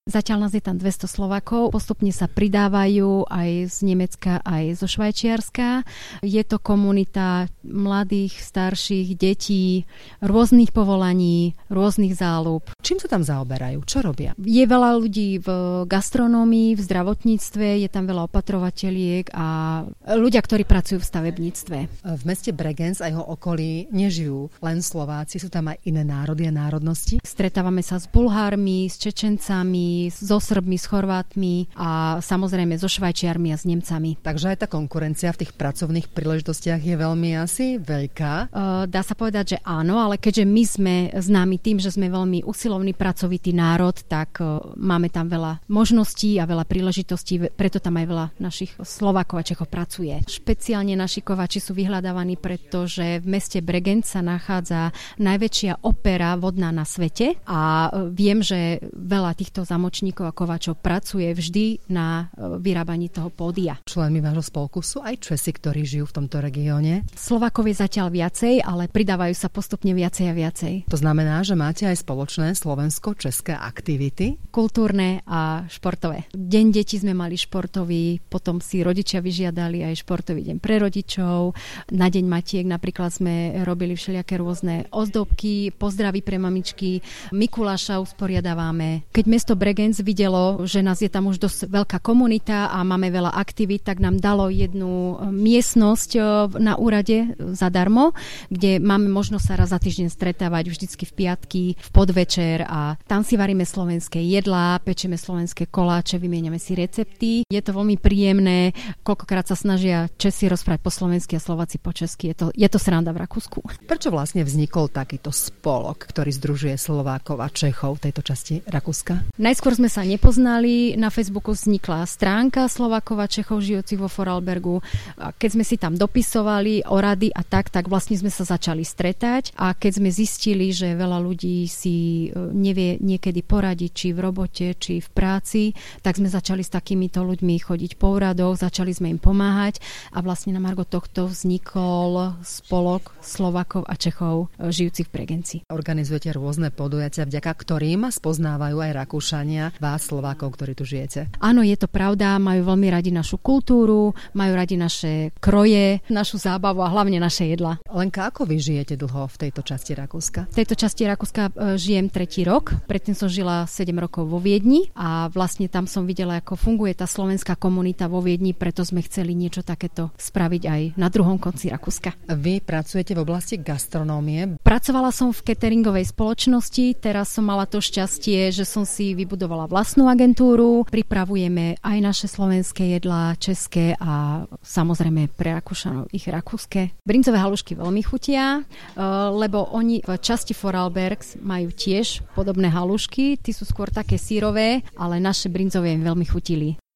Zatiaľ nás je tam 200 Slovákov, postupne sa pridávajú aj z Nemecka, aj zo Švajčiarska. Je to komunita mladých, starších, detí, rôznych povolaní, rôznych záľub. Čím sa tam zaoberajú? Čo robia? Je veľa ľudí v gastronómii, v zdravotníctve, je tam veľa opatrovateliek a ľudia, ktorí pracujú v stavebníctve. V meste Bregenz a jeho okolí nežijú len Slováci, sú tam aj iné národy a národnosti. Stretávame sa s Bulhármi, s Čečencami, so Srbmi, s Chorvátmi a samozrejme so Švajčiarmi a s Nemcami. Takže aj tá konkurencia v tých pracovných príležitostiach je veľmi asi veľká. Dá sa povedať, že áno, ale keďže my sme známi tým, že sme veľmi usilovný pracovitý národ, tak máme tam veľa možností a veľa príležitostí, preto tam aj veľa našich Slovákov a Čechov pracuje. Špeciálne naši kovači sú vyhľadávaní, pretože v meste Bregenz sa nachádza najväčšia opera vodná na svete a viem, že veľa týchto zamočníkov a kovačov pracuje vždy na vyrábaní toho pódia. Členmi vášho spolku sú aj Česi, ktorí žijú v tomto regióne? Slovákov je zatiaľ viacej, ale pridávajú sa postupne viacej a viacej. To znamená, že máte aj spoločné slovensko-české aktivity? Kultúrne a športové. Deň detí sme mali športový, potom si rodičia vyžiadali aj športový deň pre rodičov. Na deň matiek napríklad sme robili všelijaké rôzne ozdobky, pozdravy pre mamičky, Mikuláša usporiadávame. Keď mesto Bregenz videlo, že nás je tam už dosť veľká komunita a máme veľa aktivít, tak nám dalo jednu miestnosť na úrade zadarmo, kde máme možnosť sa raz za týždeň stretávať vždycky v piatky, v podvečer a tam si varíme slovenské jedlá, pečeme slovenské koláče, vymieňame si recepty. Je to veľmi príjemné, koľkokrát sa snažia Česi rozprávať po slovensky a Slováci po česky. Je to sranda v Rakúsku. Prečo vlastne vznikol takýto spolok, ktorý združuje Slovákov a Čechov v tejto časti Rakúska? Najskôr sme sa nepoznali, na Facebooku vznikla stránka Slovákov a Čechov žijúcich vo Vorarlbergu. Keď sme si tam dopisovali o rady a tak vlastne sme sa začali stretať a keď sme zistili, že veľa ľudí si nevie niekedy poradiť, či v robote, či v práci, tak sme začali s takýmito ľuďmi chodiť po úradoch, začali sme im pomáhať a vlastne na margo tohto vznikol spolok Slovákov a Čechov žijúcich v Bregenci. Organizujete rôzne podujatia, vďaka ktorým spoznávajú aj Rakúšania vás, Slovákov, ktorí tu žijete. Áno, je to pravda, majú veľmi radi našu kultúru, majú radi naše kroje, našu zábavu a hlavne naše jedlá. Lenka, ako vy žijete dlho v tejto časti Rakúska? V tejto časti Rakúska žijem 3. rok, predtým som žila 7 rokov vo Viedni a vlastne tam som videla, ako funguje tá slovenská komunita vo Viedni, preto sme chceli niečo takéto spraviť aj na druhom konci Rakúska. Vy pracujete v oblasti gastronómie? Pracovala som v cateringovej spoločnosti, teraz som mala to šťastie, že som si vybudovala vlastnú agentúru, pripravujeme aj naše slovenské jedlá, české a samozrejme pre Rakúšanov ich rakúske. Brinzové halušky veľmi chutia, lebo oni v časti Vorarlbergs majú tiež podobné halušky, tí sú skôr také sírové, ale naše brinzové im veľmi chutili.